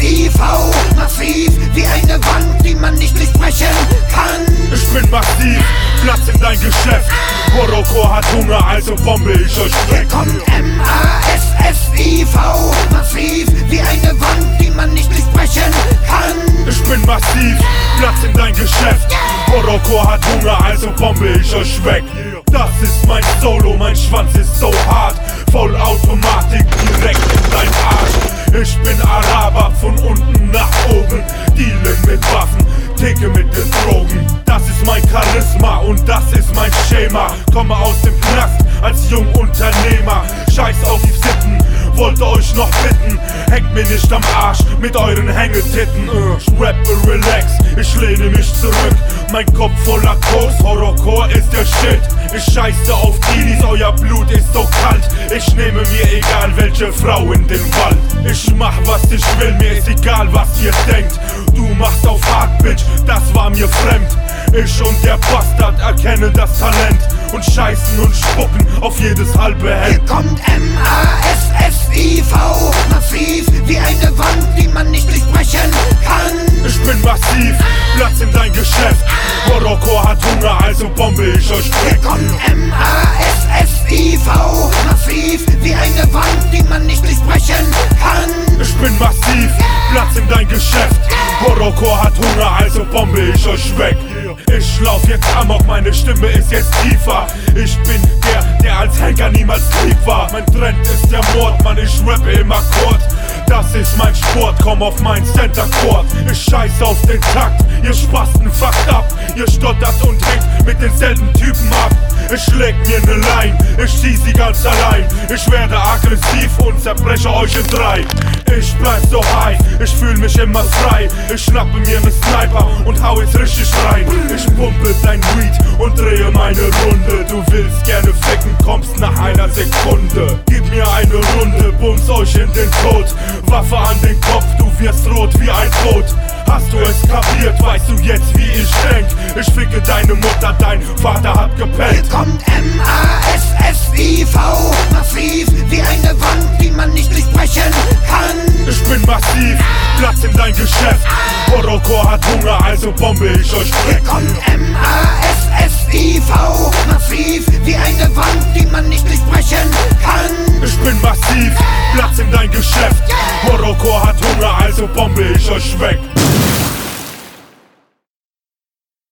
SSIV, massiv wie eine Wand, die man nicht durchbrechen kann. Ich bin massiv, Platz in dein Geschäft. Horrorcore hat Hunger, also bombe ich euch weg. Hier kommt MASSIV, massiv wie eine Wand, die man nicht durchbrechen kann. Ich bin massiv, Platz in dein Geschäft. Horrorcore hat Hunger, also bombe ich euch weg. Das ist mein Solo, mein Schwanz ist so hart. Vollautomatik direkt in dein Arsch. Ich bin Araber, von unten nach oben. Dealen mit Waffen, ticke mit den Drogen. Das ist mein Charisma und das ist mein Schema. Komme aus dem Knast als Jungunternehmer. Scheiß auf die Sitten, wollte euch noch bitten. Hängt mir nicht am Arsch mit euren Hängetitten. Ich rappe relax, ich lehne mich zurück. Mein Kopf voller Koks, Horrorcore ist der Shit. Ich scheiße auf Teenies, euer Blut ist so kalt. Ich nehme mir egal welche Frau in den Wald. Ich mach was ich will, mir ist egal was ihr denkt. Du machst auf Hard Bitch, das war mir fremd. Ich und der Bastard erkennen das Talent und scheißen und spucken auf jedes halbe Hemd. Hier kommt MASSIV, massiv wie eine Wand, die man nicht durchbrechen kann. Ich bin massiv, Platz in dein Geschäft. Horrorcore hat Hunger, also bombe ich euch weg. Hier kommt MASSIV, massiv wie eine Wand, die man nicht durchbrechen kann. Ich bin massiv, Platz in dein Geschäft. Horrorcore hat Hunger, also bombe ich euch weg. Ich lauf jetzt amok, meine Stimme ist jetzt tiefer. Ich bin der als Henker niemals lieb war. Mein Trend ist der Mord, Mann, ich rappe im Akkord. Das ist mein Sport, komm auf mein Center Court. Ich scheiße auf den Takt, ihr Spasten fuckt ab. Ihr stottert und hängt mit denselben Typen ab. Ich leg mir ne Line, ich schieß sie ganz allein. Ich werde aggressiv und zerbreche euch in drei. Ich bleib so high, ich fühl mich immer frei. Ich schnappe mir ne Sniper und hau jetzt richtig rein. Ich pumpe dein Weed und drehe meine Runde. Du willst gerne ficken, kommst nach einer Sekunde. Gib mir eine Runde, bums euch in den Tod. Waffe an den Kopf, du wirst rot wie ein Tod. Hast du es kapiert, weißt du jetzt wie ich denk? Ich ficke deine Mutter, dein Vater hat gepennt. Hier kommt MASSIV, massiv wie eine Wand, die man nicht durchbrechen kann. Ich bin massiv, Platz in dein Geschäft. Horrorcore hat Hunger, also bombe ich euch weg. Hier kommt MASSIV, massiv wie eine Wand, die man nicht durchbrechen kann. Ich bin massiv, Platz in dein Geschäft. Horrorcore hat Hunger, also bombe ich euch weg.